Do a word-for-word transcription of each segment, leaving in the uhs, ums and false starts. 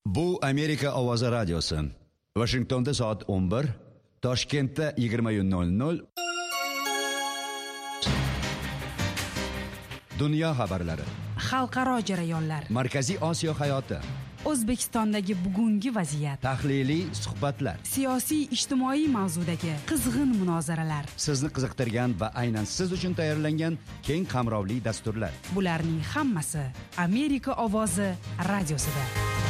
Bu Amerika ovozi radiosi. Washingtonda soat o'n bir, Toshkentda yigirma nol nol. Dunyo xabarlari. Xalqaro jarayonlar. Markaziy Osiyo hayoti. O'zbekistondagi bugungi vaziyat. Tahliliy suhbatlar. Siyosiy ijtimoiy mavzudagi qizg'in munozaralar. Sizni qiziqtirgan va aynan siz uchun tayyorlangan keng qamrovli dasturlar. Bularning hammasi Amerika ovozi radiosida.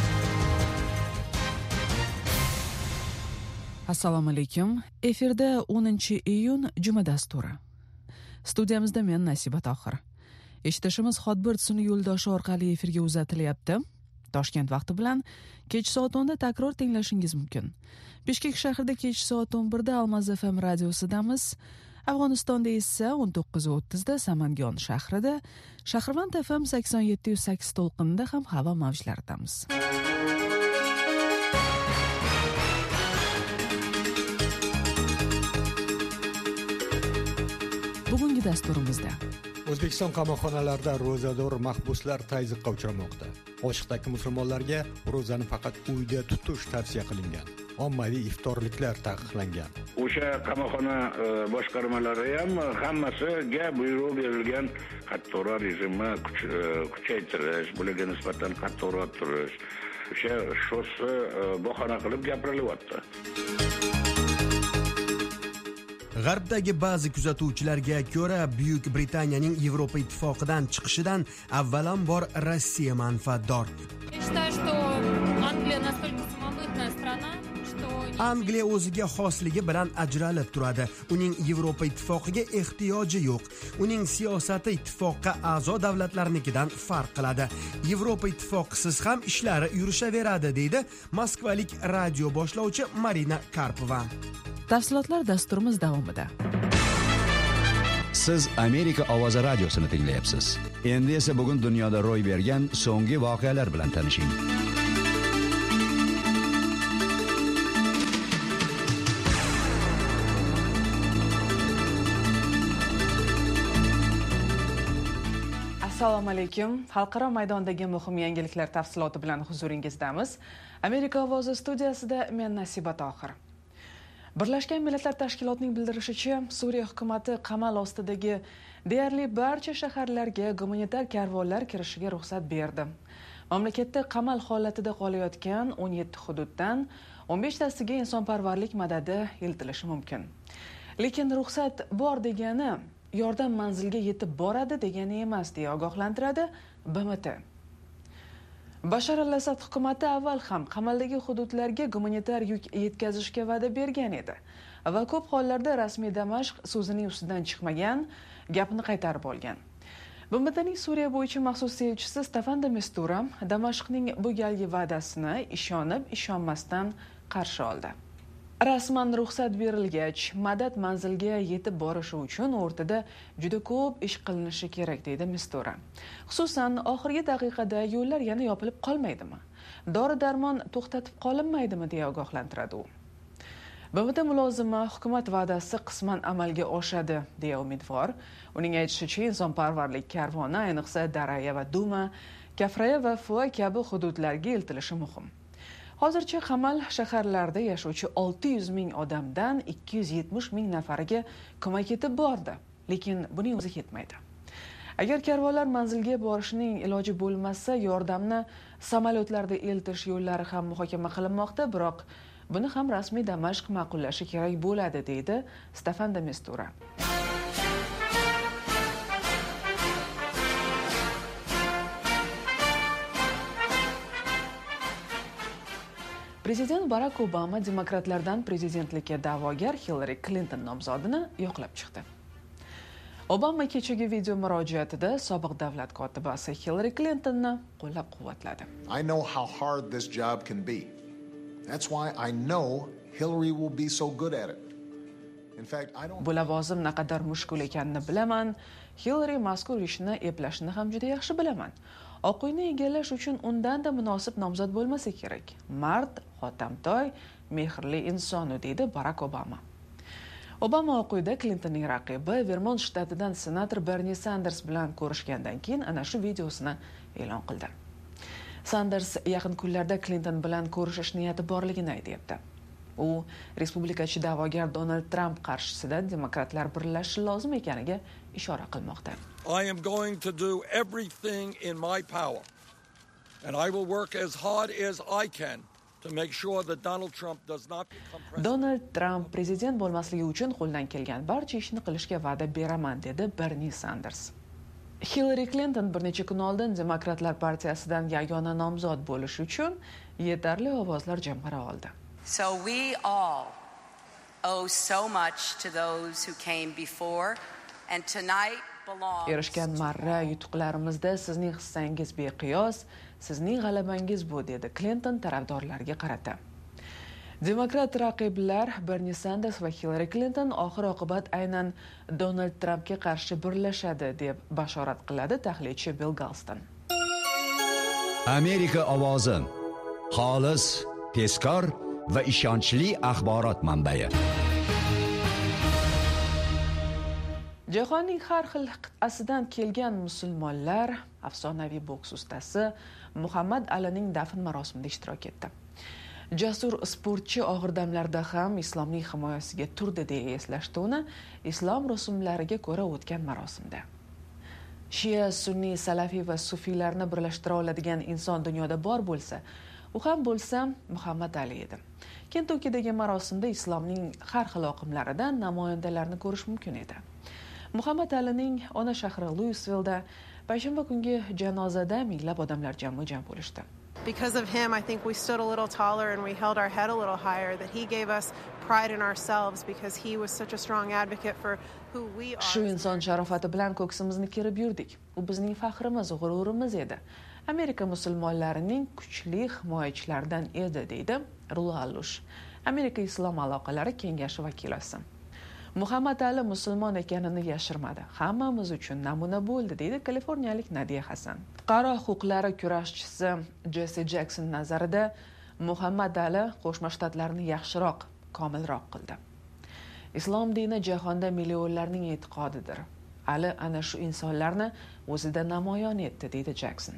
Assalomu alaykum. Efirda o'ninchi iyun juma dasturi. Studiyamizda men Nasiba Tohir. Eshitishimiz Hotbird sun'iy yo'ldoshi orqali efirga uzatilyapti. Toshkent vaqti bilan kech soat o'nda takror tinglashingiz mumkin. Bishkek shahrida kech soat o'n birda Almaz F M radiosidamiz. Afg'onistonda esa o'n to'qqiz o'ttizda Samangon shahrida, Shahrivand F M sakson yetti sakkiz to'lqinida ham havo mavjlaridamiz. Bugungi dasturimizda O'zbekiston qamoqxonalarida ro'zador mahbuslar tazyiqqa uchramoqda. Oshiqdagi musulmonlarga ro'zani faqat uyda tutish tavsiya qilingan. Ommaviy iftorliklar taqiqlangan. O'sha qamoqxona boshqarmalari ham hammasiga buyruq berilgan qattiqroq rejimni kuchaytirish, bularga nisbatan qattiqroq turish. O'sha shosi bahona qilib gapirilyapti. G'arbdagi ba'zi kuzatuvchilarga ko'ra, Buyuk Britaniyaning Yevropa ittifoqidan chiqishidan avvalambor Rossiya manfaatdor. Angliya o'ziga xosligi bilan ajralib turadi. Uning Yevropa ittifoqiga ehtiyoji yo'q. Uning siyosati ittifoqqa a'zo davlatlarnikidan farq qiladi. Yevropa ittifoqisiz ham ishlari yurishaveradi, deydi moskvalik radio boshlovchi Marina Karpova. Tafsilotlar dasturimiz davomida. Siz Amerika ovozi radiosini tinglayapsiz. Endi esa bugun dunyoda ro'y bergan so'nggi voqealar bilan tanishing. Assalomu alaykum. Xalqaro maydondagi muhim yangiliklar tafsiloti bilan huzuringizdamiz. Amerika ovozi studiyasida men Nasiba Tohir. Birlashgan Millatlar Tashkilotining bildirishicha, Suriya hukumatı qamal ostidagi deyarli barcha shaharlarga gumanitar karvonlar kirishiga ruxsat berdi. Mamlakatda qamal holatida qolayotgan o'n yetti hududdan o'n beshtasiga insonparvarlik madadi eltilishi mumkin. Lekin ruxsat bor degani yordam manzilga yetib boradi degani emas, deya ogohlantiradi B M T. Bashar al-Asad hukumati avval ham qamaldagi hududlarga gumanitar yuk yetkazishga va'da bergan edi va ko'p hollarda rasmiy Damashq so'zining ustidan chiqmagan, gapni qaytarib olgan. B M T'ning Suriya bo'yicha maxsus elchisi Staffan de Mistura Damashqning bu galgi va'dasini ishonib, ishonmasdan qarshi oldi. Rasman ruxsat berilgach, madad manzilga yetib borishi uchun o'rtada juda ko'p ish qilinishi kerak, deydi Mistura. Xususan, oxirgi daqiqada yo'llar yana yopilib qolmaydimi? Dori-darmon to'xtatib qolinmaydimi, deya ogohlantiradi u. B M T mulozimi hukumat va'dasi qisman amalga oshadi, deya umidvor. Uning aytishicha, insonparvarlik karvoni ayniqsa Daraya va Duma, Kafraya va Fua kabi hududlarga eltilishi muhim. Hozircha qamal shaharlarda yashovchi olti yuz ming odamdan ikki yuz yetmish ming nafariga ko'mak yetib bordi, lekin buning o'zi yetmaydi. Agar karvonlar manzilga borishining iloji bo'lmasa, yordamni samolyotlarda eltish yo'llari ham muhokama qilinmoqda, biroq buni ham rasmiy Damashq ma'qullashi kerak bo'ladi, deydi Staffan de Mistura. Prezident Barack Obama demokratlardan prezidentlikka da'vogar Hillary Clinton nomzodini yo'qlab chiqdi. Obama kechagi video murojaatida sobiq davlat kotibasi Hillary Clintonni qo'llab-quvvatladi. I know how hard this job can be. That's why I know Hillary will be so good at it. In fact, I don't. Bu lavozim naqadar mushkul ekanini bilaman. Hillary mazkur ishni eplashni ham juda yaxshi bilaman. Oq uyni egallash uchun undan da munosib nomzod bo'lmasa kerak. Mard, hotamtoy, mehrli inson, deydi Barack Obama. Obama Oq uyda Clintonning raqibi Vermont shtatidan senator Bernie Sanders bilan ko'rishgandan keyin ana shu videosini e'lon qildi. Sanders yaqin kunlarda Clinton bilan ko'rishish niyati borligini aytayapti. U respublikachi da'vogar Donald Trump qarshisida demokratlar birlashishi lozim ekaniga ishora qilmoqda. I am going to do everything in my power and I will work as hard as I can to make sure that Donald Trump does not become president. Donald Trump prezident bo'lmasligi uchun qo'ldan kelgan barcha ishni qilishga va'da beraman, dedi Bernie Sanders. Hillary Clinton bir necha kun oldin Demokratlar partiyasidan yagona nomzod bo'lish uchun yetarli ovozlar jamg'ara oldi. So we all owe so much to those who came before and tonight belongs. Erishgan marra yutuqlarimizda sizning hissangiz beqiyos, sizning g'alabangiz bu, dedi Clinton tarafdorlariga qarata. Demokrat raqiblar Bernie Sanders va Hillary Clinton oxir oqibat aynan Donald Trumpga qarshi birlashadi deb bashorat qiladi tahlilchi Bill Galston. Amerika ovozi xolis, tezkor va ishonchli axborot manbai. Jahonning har xil qit'asidan kelgan musulmonlar afsonaviy boks ustasi Muhammad Alining dafn marosimida ishtirok etdi. Jasur sportchi og'ir damlarda ham islomning himoyasiga turdi deya eslashdi uni islom rusumlariga ko'ra o'tgan marosimda. Shia, sunniy, salafiy va sufiylarni birlashtira oladigan inson dunyoda bor bo'lsa, u ham bo'lsa Muhammad Ali edi. Kentukkidagi marosimda islomning har xil oqimlaridan namoyandalarni ko'rish mumkin edi. Muhammad Alining ona shahri Louisville'da payshanba kungi janozada minglab odamlar jam-jam bo'lishdi. Because of him, I think we stood a little taller and we held our head a little higher, that he gave us pride in ourselves because he was such a strong advocate for who we are. Shu inson sharofati bilan ko'ksimizni kerib yurdik. U bizning faxrimiz, g'ururimiz edi. Amerika musulmonlarining kuchli himoyachilaridan edi, deydi Rula Allush, Amerika Islom aloqalari kengashi vakilasi. Muhammad Ali musulmon ekanini yashirmadi. Hammamiz uchun namuna bo'ldi, deydi kaliforniyalik Nadia Hasan. Fuqaro huquqlari kurashchisi Jesse Jackson nazarida Muhammad Ali Qo'shma Shtatlarni yaxshiroq, komilroq qildi. Islom dini jahonda millionlarning e'tiqodidir. Ali ana shu insonlarni o'zida namoyon etdi, deydi Jackson.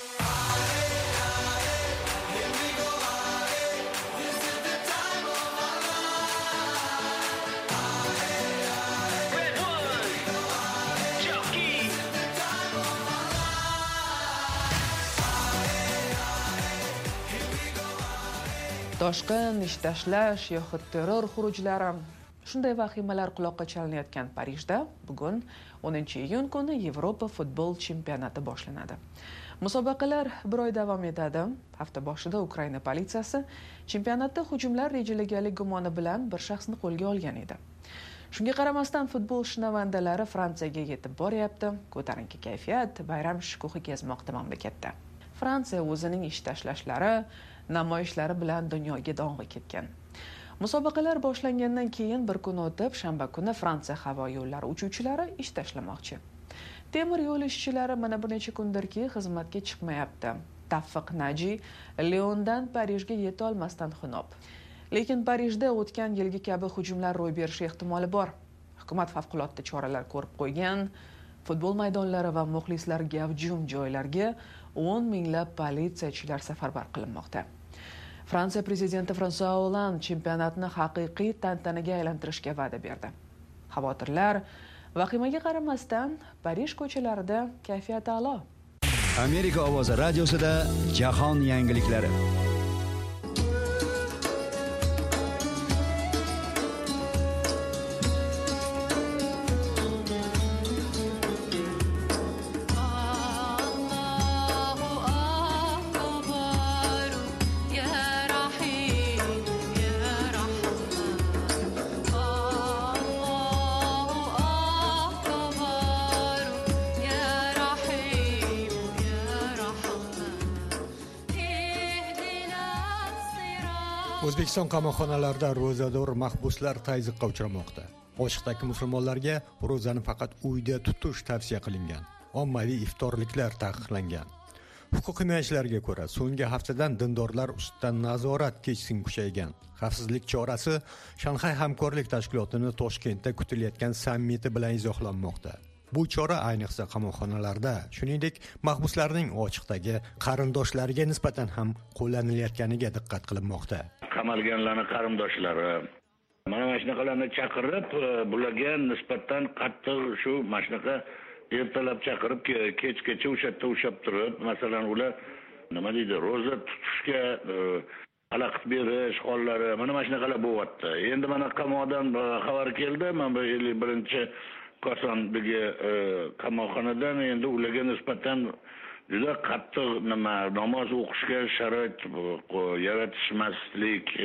Toshqin, ish tashlash yoxud terror xurujlari, shunday vahimalar quloqqa chalinayotgan Parijda bugun o'ninchi iyun kuni Yevropa futbol chempionati boshlanadi. Musobaqalar bir oy davom etadi. Hafta boshida Ukraina politsiyasi chempionatda hujumlar rejalagani gumoni bilan bir shaxsni qo'lga olgan edi. Shunga qaramasdan futbol shinavandalari Fransiyaga yetib boryapti. Ko'tarinki kayfiyat, bayram shukuhi kezmoqda mamlakatda. Fransiya o'zining ish tashlashlari, namoyishlari bilan dunyoga dong'i ketgan. Musobaqalar boshlangandan keyin bir kun o'tib, shanba kuni Fransiya havo yo'llari uchuvchilari ish tashlamoqchi. Temir yo'l ishchilari mana bir necha kundirki xizmatga chiqmayapti. Tavfiq Naji Leondan Parijga yeta olmasdan xunob. Lekin Parijda o'tgan yilgi kabi hujumlar ro'y berishi ehtimoli bor. Hukumat favqulodda choralar ko'rib qo'ygan. Futbol maydonlari va muxlislar gavjum joylarga o'n minglab politsiyachilar safarbar qilinmoqda. Fransiya prezidenti François Hollande chempionatni haqiqiy tantanaga aylantirishga va'da berdi. Xavotirlar, vahimaga qaramasdan Parij ko'chalarida kayfiyat a'lo. Amerika ovozi radiosida jahon yangiliklari. O'zbekiston qamoqxonalarida ro'zador mahbuslar tazyiqqa uchramoqda. Oshiqdagi musulmonlarga ro'zani faqat uyda tutish tavsiya qilingan. Ommaviy iftorliklar taqiqlangan. Huquq himoyachilarga ko'ra, so'nggi haftadan dindorlar ustidan nazorat keskin kuchaygan. Xavfsizlik chorasi Shanxay hamkorlik tashkilotini Toshkentda kutilayotgan sammiti bilan izohlanmoqda. Bu chora ayniqsa qamoqxonalarda, shuningdek, mahbuslarning ochiqdagi qarindoshlariga nisbatan ham qo'llanilayotganiga diqqat qilinmoqda. Qamalganlarning qarindoshlari mana mana shunaqalarni chaqirib, bularga nisbatan qattiq shu mana shunaqa ertalab chaqirib, kechgacha o'sha yerda ushlab turib, masalan, ular nima deydi, ro'za tutishga xalaqit berish hollari mana mana shunaqalar bo'lyapti. Endi mana qamoqdan xabar keldi, mana bu ellik birinchi Kosondagi qamoqxonadan endi ularga nisbatan juda qattiq nima namoz o'qishga sharoit yaratishmaslik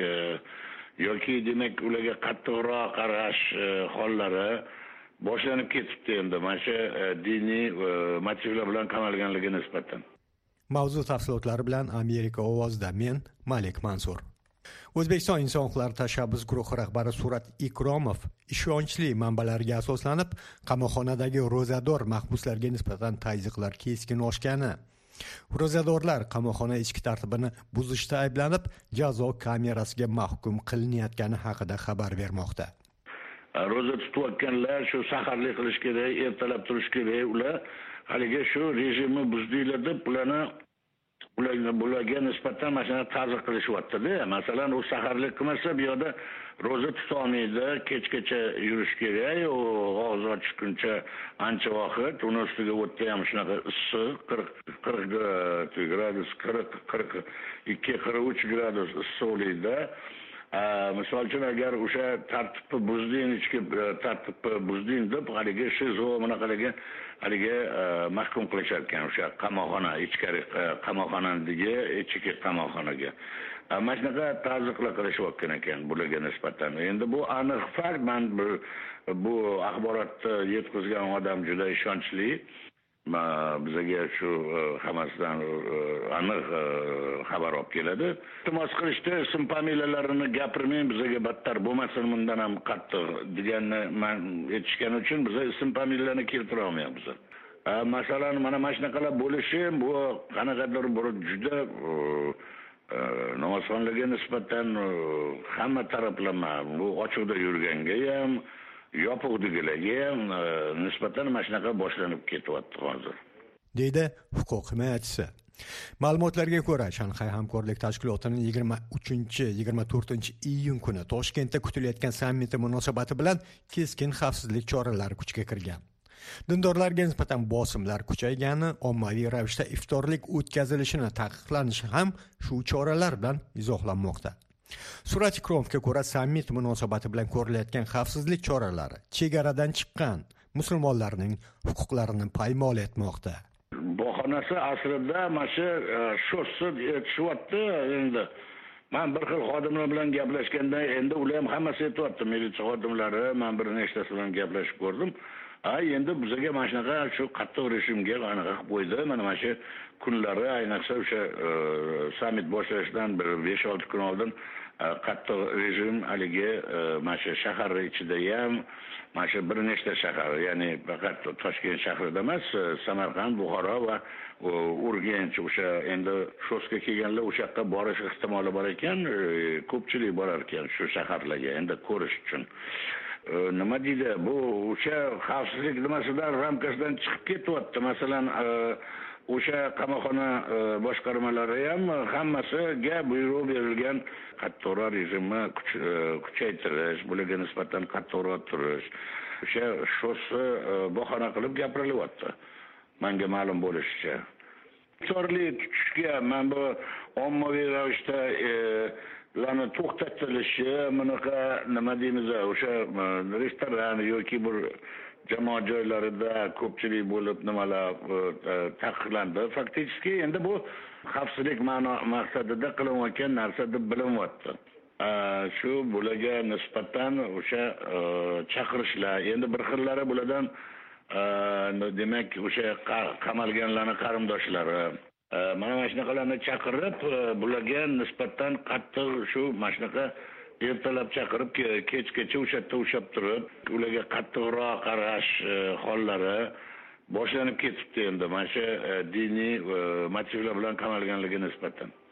yoki demak ularga qattiqroq qarash hollari boshlanib ketibdi endi mana shu diniy motivlar bilan qamalganligi nisbatan. Mavzu tafsilotlari bilan Amerika ovozida men Malik Mansur. O'zbekiston Inson huquqlari tashabbus guruhi rahbari Surat Ikromov ishonchli manbalarga asoslanib qamoqxonadagi ro'zador mahbuslarga nisbatan tazyiqlar keskin oshgani, ro'zadorlar qamoqxona ichki tartibini buzishda ayblanib jazo kamerasiga mahkum qilinayotgani haqida xabar bermoqda. Ro'za tutayotganlar shu saharlik qilish kerak, ertalab turish kerak, ular haligi shu rejimni buzdinglar deb ularni ularga bularga nisbatan mana shuni ta'ziq qilishyapti-da. Masalan, u saharlik qilmasa, bu yerda ro'za tuta olmaydi, kechgacha yurish kerak, u og'iz ochguncha ancha vaqt, uni ustiga o'tda ham shunaqa issiq, qirq gradus, qirq ikki qirq uch gradus issiq bo'ladi. Misol uchun agar o'sha tartibni buzding, ichki tartibni buzding deb haligi shizo bunaqalarga haligi mahkum qilishar ekan o'sha qamoqxona, ichkari qamoqxonadagi ichki qamoqxonaga. Mana shunaqa ta'ziqlar qilishayotgan ekan bularga nisbatan. Endi bu aniq fakt, men bu axborotni yetkazgan odam juda ishonchli. Bizga shu hammasidan aniq xabar olib keladi. Iltimos qilishdi, ism familiyalarini gapirmang, bizga battar bo'lmasin, bundan ham qattiq deganni men aytishgani uchun biz ism familiyalarni keltira olmayapmiz. Masalan, mana mana shunaqalar bo'lishi bu qanaqadir bir juda namozxonlarga nisbatan hamma taraflama bu ochiqda yurganga ham yopiqdigilarga ham nisbatan mana shunaqa boshlanib ketyapti hozir, deydi huquq himoyachisi. Ma'lumotlarga ko'ra, Shanxay hamkorlik tashkilotining yigirma uchinchi yigirma to'rtinchi iyun kuni Toshkentda kutilayotgan sammiti munosabati bilan keskin xavfsizlik choralari kuchga kirgan. Dindorlarga nisbatan bosimlar kuchaygani, ommaviy ravishda iftorlik o'tkazilishini taqiqlanishi ham shu choralar bilan izohlanmoqda. Surat Ikromovga ko'ra, sammit munosabati bilan ko'rilayotgan xavfsizlik choralari chegaradan chiqqan musulmonlarning huquqlarini paymol etmoqda. Bahonasi aslida mana shu sho'si aytishyapti endi. Men bir xil xodimlar bilan gaplashganda endi ular ham hammasi aytyapti, militsiya xodimlari, men bir nechtasi bilan gaplashib ko'rdim. Ay endi bizga mana shunaqa shu qattiq rejimga anaqa qilib qo'ydi. Mana mana shu kunlari ayniqsa o'sha sammit boshlanishdan bir besh olti kun oldin qattiq rejim haligi mana shu shahar ichida ham mana shu bir nechta shahar, ya'ni faqat Toshkent shahrida emas, Samarqand, Buxoro va Urganch o'sha endi sho'sga kelganlar o'sha yoqqa borish ehtimoli bor ekan, ko'pchilik borar ekan shu shaharlarga endi ko'rish uchun. Nima deydi, bu o'sha xavfsizlik nimasidan ramkasidan chiqib ketyapti. Masalan, o'sha qamoqxona boshqarmalari ham hammasiga buyruq berilgan qattiqroq rejimni kuchaytirish, bularga nisbatan qattiqroq turish. O'sha sho'si bahona qilib gapirilyapti. Menga ma'lum bo'lishicha. Chorli tutishga men bu ommaviy ravishda ularni to'xtatilishi, bunaqa nima deymiz, o'sha restoran yoki bir jamoat joylarida ko'pchilik bo'lib nimalar taqiqlandi. Faktiski endi bu xavfsizlik ma'no maqsadida qilinayotgan narsa deb bilinyapti. Shu bularga nisbatan o'sha chaqirishlar, endi bir xillari bulardan demak o'sha qamalganlarning qarindoshlari mana mana shunaqalarni chaqirib, bularga nisbatan qattiq shu mana shunaqa ertalab chaqirib, kechgacha o'sha yerda ushlab turib, ularga qattiqroq qarash hollari boshlanib ketibdi endi mana shu diniy motivlar bilan qamalganligi nisbatan.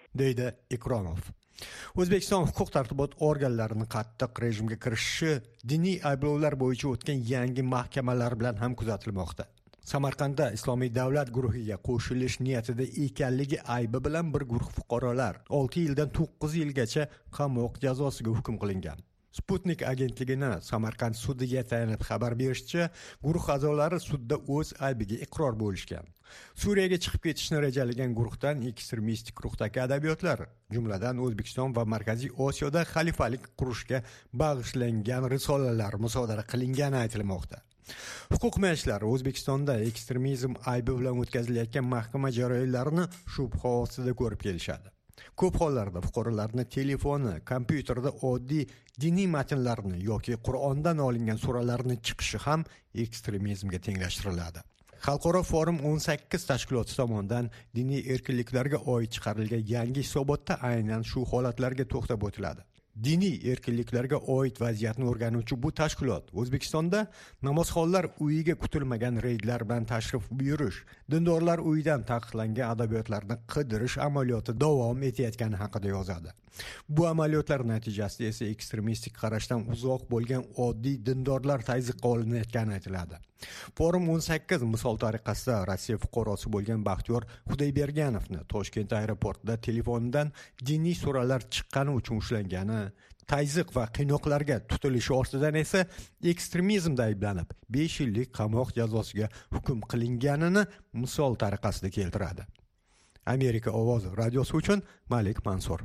deydi Ikromov. O'zbekiston huquq tartibot organlarining qattiq rejimga kirishishi diniy ayblovlar bo'yicha o'tgan yangi mahkamalar bilan ham kuzatilmoqda. Samarqandda Islomiy davlat guruhiga qo'shilish niyatida ekanligi aybi bilan bir guruh fuqarolar olti yildan to'qqiz yilgacha qamoq jazosiga hukm qilingan. Sputnik agentligining Samarqand sudiga tayanib xabar berishicha, guruh a'zolari sudda o'z aybiga iqror bo'lishgan. Suriyaga chiqib ketishni rejalagan guruhdan ekstremistik ruhdagi adabiyotlar, jumladan O'zbekiston va Markaziy Osiyoda xalifalik qurishga bag'ishlangan risolalar musodara qilingani aytilmoqda. Huquq ma'yishlari O'zbekistonda ekstremizm aybi bilan o'tkazilayotgan mahkama jarayonlarini shubha ostida ko'rib kelishadi. Ko'p hollarda fuqarolarning telefoni, kompyuterda oddiy diniy matnlarni yoki Qur'ondan olingan suralarni chiqishi ham ekstremizmga tenglashtiriladi. Xalqaro forum o'n sakkiz tashkiloti tomonidan diniy erkinliklarga oid chiqarilgan yangi hisobotda aynan shu holatlarga to'xtab o'tiladi. Diniy erkinliklarga oid vaziyatni o'rganuvchi bu tashkilot O'zbekistonda namozxonlar uyiga kutilmagan reydlar bilan tashrif buyurish, dindorlar uyidan taqiqlangan adabiyotlarni qidirish amaliyoti davom etayotgani haqida yozadi. Bu amaliyotlar natijasida esa ekstremistik qarashdan uzoq bo'lgan oddiy dindorlar tazyiqqa olinayotgani aytiladi. Forum o'n sakkiz misol tariqasida Rossiya fuqarosi bo'lgan Baxtiyor Xudayberganovni Toshkent aeroportida telefonidan diniy suralar chiqqani uchun ushlangani, tazyiq va qiynoqlarga tutilishi ortidan esa ekstremizmda ayblanib besh yillik qamoq jazosiga hukm qilinganini misol tariqasida keltiradi. Amerika ovozi radiosi uchun Malik Mansur.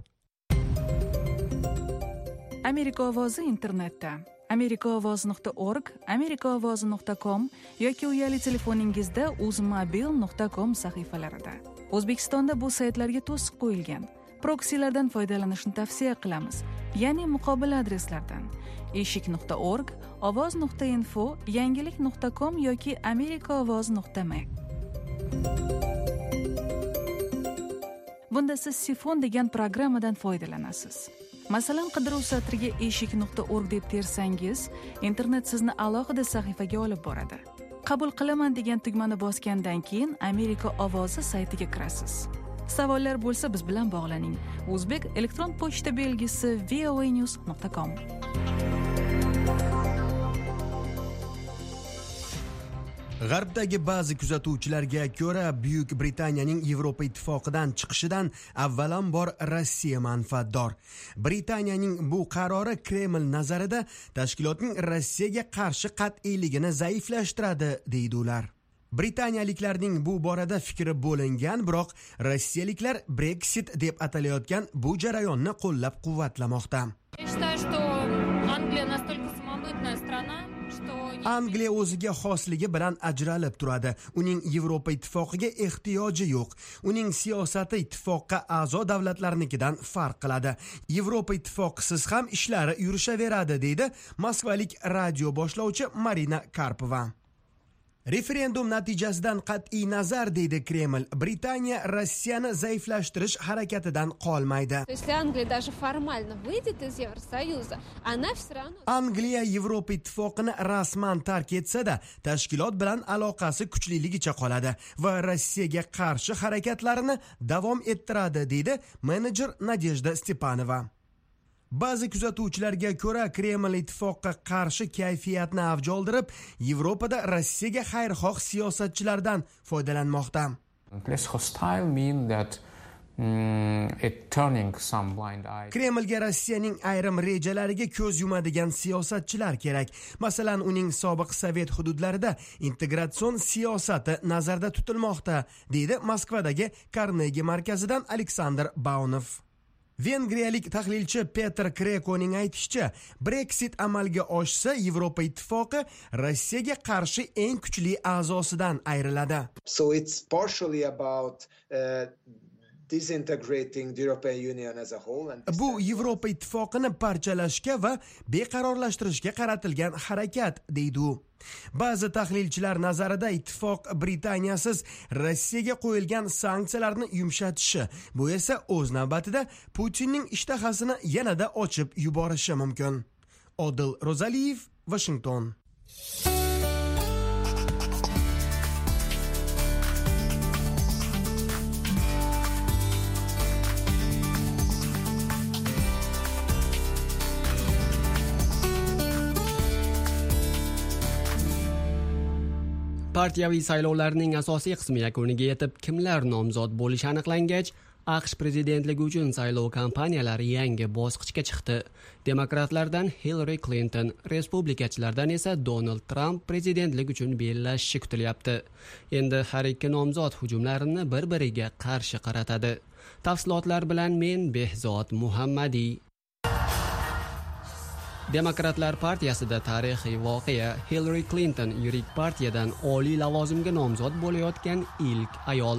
Amerika ovozi internetda amerikaovoz nuqta org, amerikaovoz nuqta com yoki uyali telefoningizda uzmobil nuqta com sahifalarida. O'zbekistonda bu saytlarga to'siq qo'yilgan. Proksilardan foydalanishni tavsiya qilamiz, ya'ni muqobil adreslardan eshik nuqta org, ovoz nuqta info, yangilik nuqta com yoki amerikaovoz nuqta m. Bunda siz Sifon degan programmadan foydalanasiz. Masalan, qidiruv satriga eshik nuqta org deb tersangiz, internet sizni alohida sahifaga olib boradi. Qabul qilaman degan tugmani bosgandan keyin Amerika ovozi saytiga kirasiz. Savollar bo'lsa biz bilan bog'laning. O'zbek elektron pochta belgisi v o a news nuqta com. G'arbdagi ba'zi kuzatuvchilarga ko'ra, Buyuk Britaniyaning Yevropa ittifoqidan chiqishidan avvalambor Rossiya manfaatdor. Britaniyaning bu qarori Kreml nazarida tashkilotning Rossiyaga qarshi qat'iyligini zaiflashtiradi, deydi ular. Britaniyaliklarning bu borada fikri bo'lingan, biroq rossiyaliklar Brexit deb atalayotgan bu jarayonni qo'llab-quvvatlamoqda. Angliya o'ziga xosligi bilan ajralib turadi. Uning Yevropa ittifoqiga ehtiyoji yo'q. Uning siyosati ittifoqqa a'zo davlatlarnikidan farq qiladi. Yevropa ittifoqisiz ham ishlari yurishaveradi, deydi moskvalik radio boshlovchi Marina Karpova. Referendum natijasidan qat'iy nazar, deydi Kreml, Britaniya Rossiyani zaiflashtirish harakatidan qolmaydi. Angliya Yevropa ittifoqini rasman tark etsa-da, tashkilot bilan aloqasi kuchliligicha qoladi va Rossiyaga qarshi harakatlarini davom ettiradi, deydi menejer Nadejda Stepanova. Ba'zi kuzatuvchilarga ko'ra, Kreml ittifoqqa qarshi kayfiyatni avj oldirib, Yevropada Rossiyaga xayrixoh siyosatchilardan foydalanmoqda. Kremlga Rossiyaning ayrim rejalariga ko'z yumadigan siyosatchilar kerak. Masalan, uning sobiq Sovet hududlarida integratsion siyosati nazarda tutilmoqda, deydi Moskvadagi Carnegie markazidan Aleksandr Baunov. Vengriyalik tahlilchi Petr Krekoning aytishicha, Brexit amalga oshsa, Yevropa ittifoqi Rossiyaga qarshi eng kuchli a'zosidan ayriladi. So it's partially about uh, disintegrating the European Union as a whole and bu Yevropa ittifoqini parchalashga va beqarorlashtirishga qaratilgan harakat, deydi u. Ba'zi tahlilchilar nazarida ittifoq Britaniyasiz Rossiyaga qo'yilgan sanksiyalarni yumshatishi, bu esa o'z navbatida Putinning ishtahasini yanada ochib yuborishi mumkin. Odil Rozaliyev, Washington. Partiyaviy saylovlarning asosiy qismi yakuniga yetib, kimlar nomzod bo'lishi aniqlangach, AQSh prezidentligi uchun saylov kampaniyalari yangi bosqichga chiqdi. Demokratlardan Hillary Clinton, respublikachilardan esa Donald Trump prezidentlik uchun bellashishi kutilyapti. Endi har ikki nomzod hujumlarini bir-biriga qarshi qaratadi. Tafsilotlar bilan men Behzod Muhammadiy. Demokratlar partiyasida tarixiy voqea. Hillary Clinton yirik partiyadan oliy lavozimga nomzod bo'layotgan ilk ayol.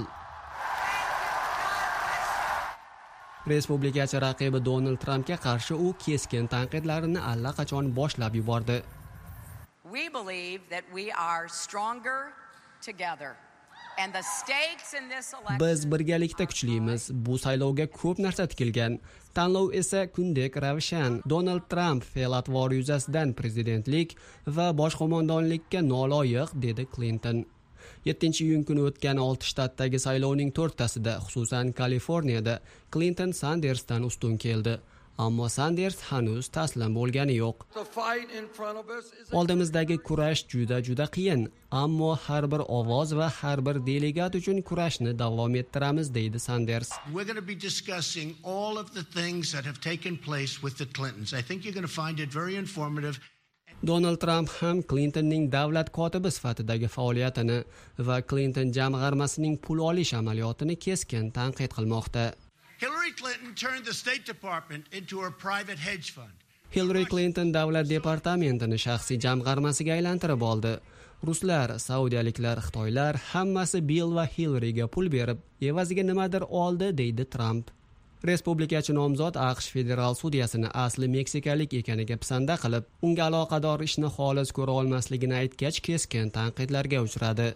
Respublikachi raqibi Donald Trumpga qarshi u keskin tanqidlarini allaqachon boshlab yubordi. We believe that we are stronger together. And the stakes in this election... Biz birgalikda kuchlimiz. Bu saylovga ko'p narsa tikilgan. Tanlov esa kundek ravshan. Donald Trump fe'l-atvor yuzasidan prezidentlik va boshqo'mondonlikka noloyiq, dedi Clinton. yettinchi iyun kuni o'tgan olti shtatdagi saylovning to'rttasida, xususan Kaliforniyada, Clinton Sandersdan ustun keldi. Ammo Sanders hanuz taslim bo'lgani yo'q. Oldimizdagi kurash juda juda qiyin, ammo har bir ovoz va har bir delegat uchun kurashni davom ettiramiz, deydi Sanders. We're going to be discussing all of the things that have taken place with the Clintons. I think you're going to find it very informative. Donald Trump ham Clintonning davlat kotibi sifatidagi faoliyatini va Clinton jamg'armasining pul olish amaliyotini keskin tanqid qilmoqda. Hillary Clinton turned the State Department into a private hedge fund. Hillary Clinton davlat departamentini shaxsiy jamg'armasiga aylantirib oldi. Ruslar, saudiyaliklar, xitoylar hammasi Bill va Hillaryga pul berib, evaziga nimadir oldi, deydi Trump. Respublikachi nomzod AQSh federal sudyasini asli meksikalik ekaniga pisanda qilib, unga aloqador ishni xolis ko'ra olmasligini aytgach, keskin tanqidlarga uchradi.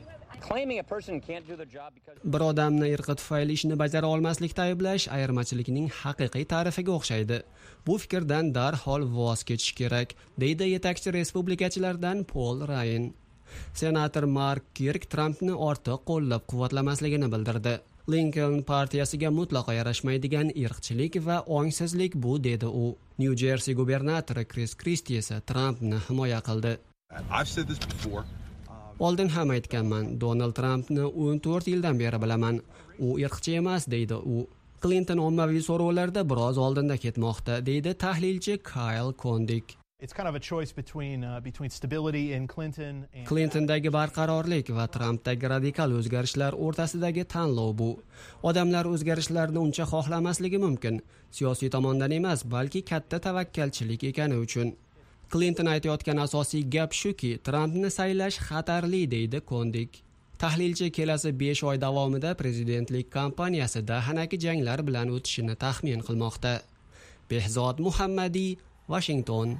Bir odamni irqi tufayli ishni bajara olmaslikda ayblash ayirmachilikning haqiqiy ta'rifiga o'xshaydi. Bu fikrdan darhol voz kechish kerak, deydi yetakchi respublikachilardan Paul Ryan. Senator Mark Kirk Trumpni ortiq qo'llab-quvvatlamasligini bildirdi. Lincoln partiyasiga mutlaqo yarashmaydigan irqchilik va ongsizlik bu, dedi u. New Jersey gubernatori Chris Christie esa Trumpni himoya qildi. Oldin ham aytganman, Donald Trumpni o'n to'rt yildan beri bilaman. U irqchi emas, deydi u. Clinton ommaviy so'rovlarda biroz oldinda ketmoqda, deydi tahlilchi Kyle Kondik. It's kind of a choice between uh, between stability in Clinton and Clintondagi barqarorlik va Trumpdagi radikal o'zgarishlar o'rtasidagi tanlov bu. Odamlar o'zgarishlarni uncha xohlamasligi mumkin, siyosiy tomondan emas, balki katta tavakkalchilik ekani uchun. Clinton aytayotgan asosiy gap shuki, Trumpni saylash xatarli, deydi Kondik. Tahlilchi kelasi besh oy davomida prezidentlik kampaniyasida hanaki janglar bilan o'tishini taxmin qilmoqda. Behzod Muhammadiy, Washington.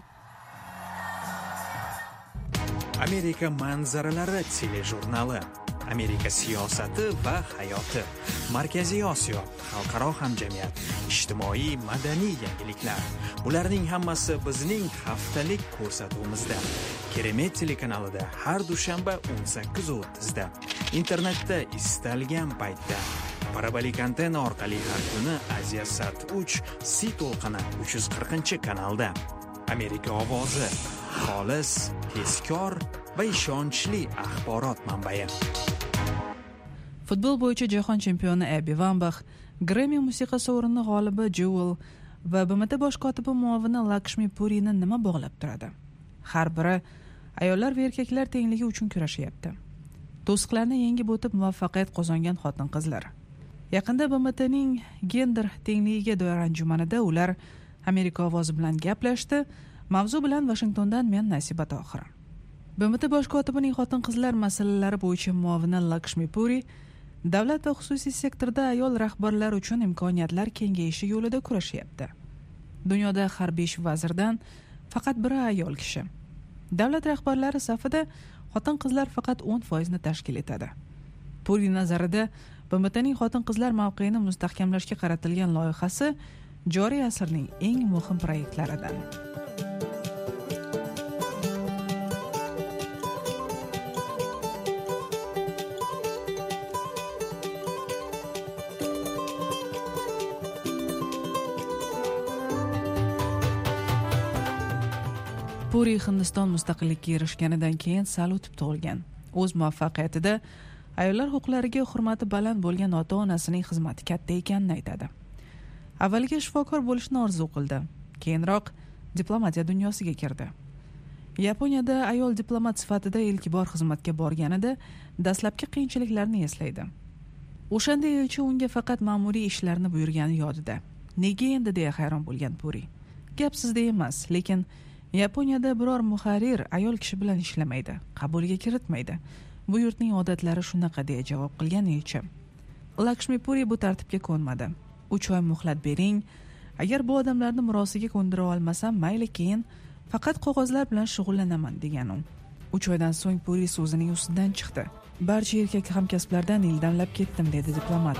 Amerika manzaralari telejurnali. Amerika siyosati va hayoti. Markaziy Osiyo, xalqaro hamjamiyat, ijtimoiy madaniy yangiliklar. Bularning hammasi bizning haftalik ko'rsatuvimizda. Keremet telekanalida har dushanba o'n sakkiz o'ttizda. Internetda istalgan paytda. Parabolik antenna orqali har kuni Aziyasat uch Si to'lqini uch yuz qirqinchi kanalda. Amerika ovozi, xolis, tezkor va ishonchli axborot manbai. Futbol bo'yicha jahon chempioni Abby Wambach, Grammy musiqa sovrini g'olibi Jewel va B M T bosh kotibi muovini Lakshmi Purini nima bog'lab turadi? Har biri ayollar va erkaklar tengligi uchun kurashyapti. To'siqlarni yengib o'tib muvaffaqiyat qozongan xotin-qizlar. Yaqinda B M T'ning gender tengligiga doir anjumanida ular Amerika ovozi bilan gaplashdi. Mavzu bilan Washingtondan men Nasiba Tohir. B M T bosh kotibining xotin-qizlar masalalari bo'yicha muovini Lakshmi Puri davlat va xususiy sektorda ayol rahbarlar uchun imkoniyatlar kengayishi yo'lida kurashyapti. Dunyoda har besh vazirdan faqat biri ayol kishi. Davlat rahbarlari safida xotin-qizlar faqat o'n foiz ni tashkil etadi. Puri nazarida B M T'ning xotin-qizlar mavqeini mustahkamlashga qaratilgan loyihasi joriy asrning eng muhim proyektlaridan. Puri Hindiston mustaqillikka erishganidan keyin sal o'tib tug'ilgan. o'z muvaffaqiyatida ayollar huquqlariga hurmati baland bo'lgan ota-onasining xizmati katta ekanini aytadi. Avvaliga shifokor bo'lishni orzu qildi, keyinroq diplomatiya dunyosiga kirdi. Yaponiyada ayol diplomat sifatida ilk bor xizmatga borganida dastlabki qiyinchiliklarni eslaydi. O'shanda elchi unga faqat ma'muriy ishlarni buyurgani yodida. Nega endi deya hayron bo'lgan Puri. Gap sizda emas, lekin Yaponiyada biror muharrir ayol kishi bilan ishlamaydi, qabulga kiritmaydi. Bu yurtning odatlari shunaqa deya javob qilgan elchi. Lakshmi Puri bu tartibga ko'nmadi. uch oy muhlat bering. Agar bu odamlarni murosiga ko'ndira olmasam, mayli, keyin faqat qog'ozlar bilan shug'ullanaman degan u. uch oydan so'ng Puri so'zining ustidan chiqdi. Barcha erkak hamkasblardan ildamlab ketdim dedi diplomat.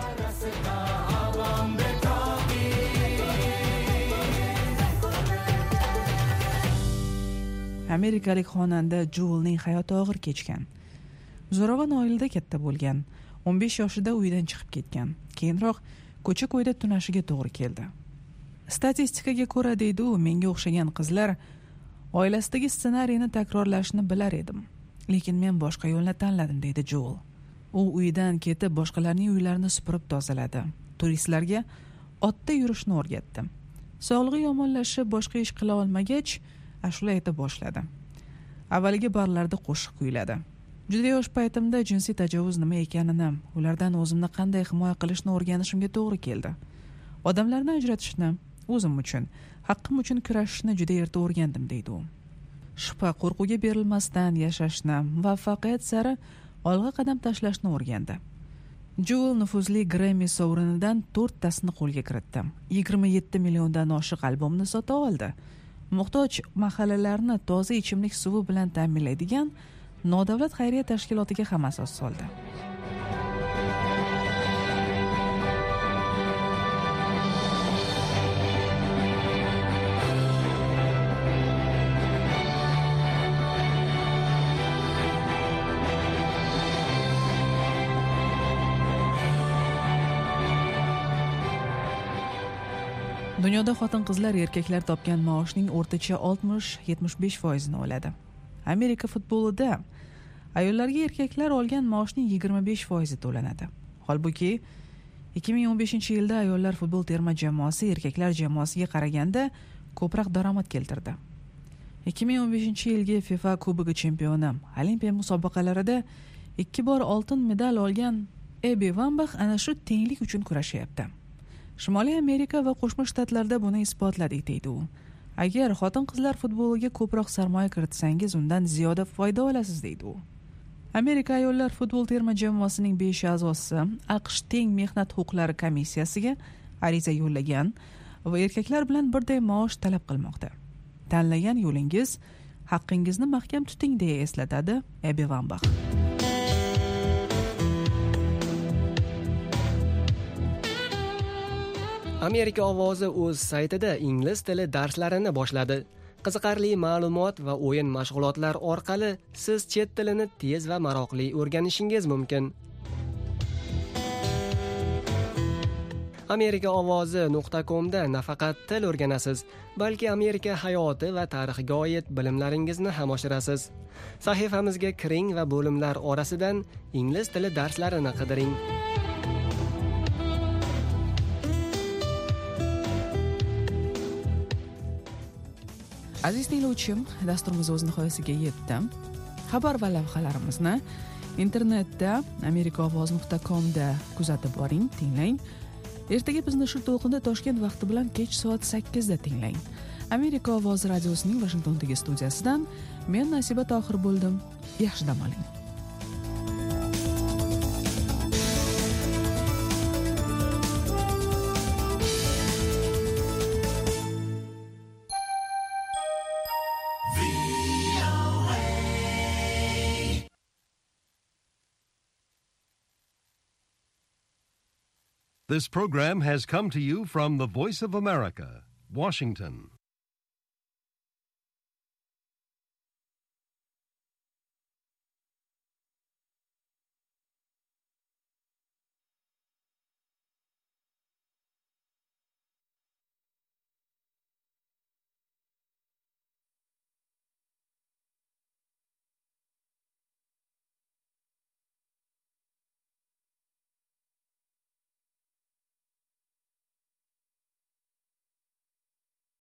Amerikalik xonanda Jewelning hayoti og'ir kechgan. Zo'ravon oilada katta bo'lgan. o'n besh yoshida uydan chiqib ketgan. Keyinroq ko'cha-ko'yda tunashiga to'g'ri keldi. Statistikaga ko'ra deydi u, menga o'xshagan qizlar oilasidagi ssenariyni takrorlashni bilar edim. Lekin men boshqa yo'lni tanladim deydi Jewel. U uydan ketib boshqalarning uylarini supurib tozaladi. Turistlarga otda yurishni o'rgatdi. Sog'lig'i yomonlashib boshqa ish qila olmagach, ashula ayta boshladi. Avvaliga barlarda qo'shiq kuyladi. Juda yosh paytimda jinsiy tajovuz nima ekanini, ulardan o'zimni qanday himoya qilishni o'rganishimga to'g'ri keldi. Odamlarni ajratishni, o'zim uchun, haqqim uchun kurashishni juda erta o'rgandim deydi u. Shubha qo'rquvga berilmasdan yashashni, muvaffaqiyat sari olg'a qadam tashlashni o'rgandi. Jewel nufuzli Grammy sovrinidan to'rttasini qo'lga kiritdi. yigirma yetti milliondan oshiq albomni sota oldi. Muhtoj mahallalarni toza ichimlik suvi bilan ta'minlaydigan nodavlat xayriya tashkilotiga ham asos soldi. Dunyoda xotin-qizlar erkaklar topgan maoshning o'rtacha oltmish yetmish besh foizini oladi. Amerika futbolida ayollarga erkaklar olgan maoshning yigirma besh foizi to'lanadi. Holbuki ikki ming o'n beshinchi yilda ayollar futbol terma jamoasi erkaklar jamoasiga qaraganda ko'proq daromad keltirdi. ikki ming o'n beshinchi yilgi FIFA Kubogi chempioni, Olimpiya musobaqalarida ikki bor oltin medal olgan Abby Wambach ana shu tenglik uchun kurashyapti. Shimoliy Amerika va Qo'shma Shtatlarda buni isbotladik deydi u. Agar xotin-qizlar futboliga ko'proq sarmoya kiritsangiz, undan ziyoda foyda olasiz deydi u. Amerika ayollar futbol terma jamoasining besh a'zosi AQSh teng mehnat huquqlari komissiyasiga ariza yo'llagan va erkaklar bilan birday maosh talab qilmoqda. Tanlagan yo'lingiz haqqingizni mahkam tuting deya eslatadi Abby Wambach. Amerika ovozi o'z saytida ingliz tili darslarini boshladi. Qiziqarli ma'lumot va o'yin mashg'ulotlar orqali siz chet tilini tez va maroqli o'rganishingiz mumkin. amerika ovozi nuqta com da nafaqat til o'rganasiz, balki Amerika hayoti va tarixiga oid bilimlaringizni ham oshirasiz. Sahifamizga kiring va bo'limlar orasidan ingliz tili darslarini qidiring. Aziz tinglovchim, dasturimiz o'z nihoyasiga yetdi. Xabar va lavhalarimizni internetda amerika ovoz nuqta com da kuzatib boring, tinglang. Ertaga bizni shu to'lqinda Toshkent vaqti bilan kech soat sakkizda tinglang. Amerika ovozi radiosining Washingtondagi studiyasidan men Nasiba Tohir bo'ldim. Yaxshi dam oling. This program has come to you from the Voice of America, Washington.